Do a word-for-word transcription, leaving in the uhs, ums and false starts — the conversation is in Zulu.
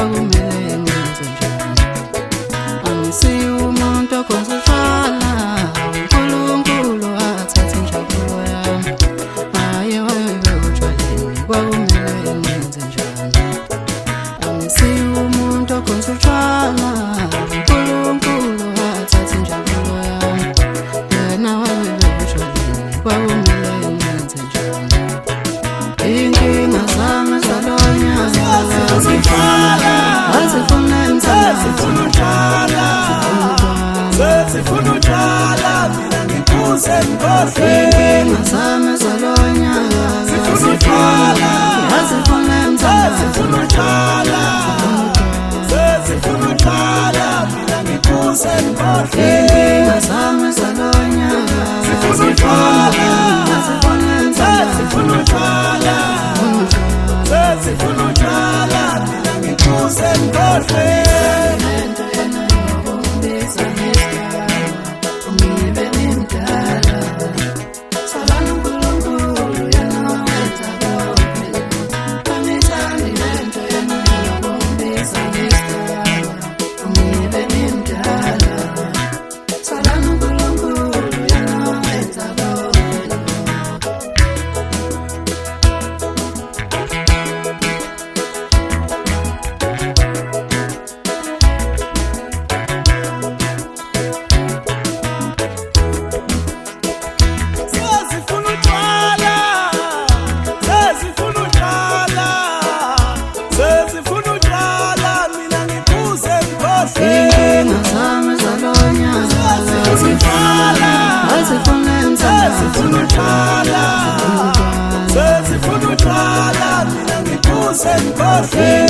kwakumele ngenze njani. Angisiye umuntu okhonza utshwala, uNkulunkulu athathe injabulo yami. Haye waye utshwaleni kwakumele ngenze njani. Angisiye umuntu okhonza utshwala, uNkulunkulu athathe injabulo yami. Yena waye utshwaleni kwakumele ngenze njani. Inkinga zami zalonya Sefuna azifuna utshwala, sefuna utshwala, mina ngiphuze ngikhohlwe. Inkinga zami zalonya Sefuna utshwala, sefuna utshwala, sefuna utshwala, mina ngiphuze ngikhohlwe. Inkinga zami zalonya Sefuna utshwala, sefuna utshwala, sefuna utshwala, mina ngiphuze ngikhohlwe. lento yena yokumbisa ngesigaba, ungibe nemdala. Salana uNkulunkulu yena wenza konke. Angithandi lento yena yokumbisa ngesigaba, ungibe nemdala. Salana uNkulunkulu yena wenza konke. Sefuna utshwala, sefuna utshwala, sefuna utshwala, mina ngiphuze ngikhohlwe. Inkinga zami zalonya Sefuna utshwala, azifuna sefuna utshwala, sefuna utshwala, mina ngiphuze ngikhohlwe.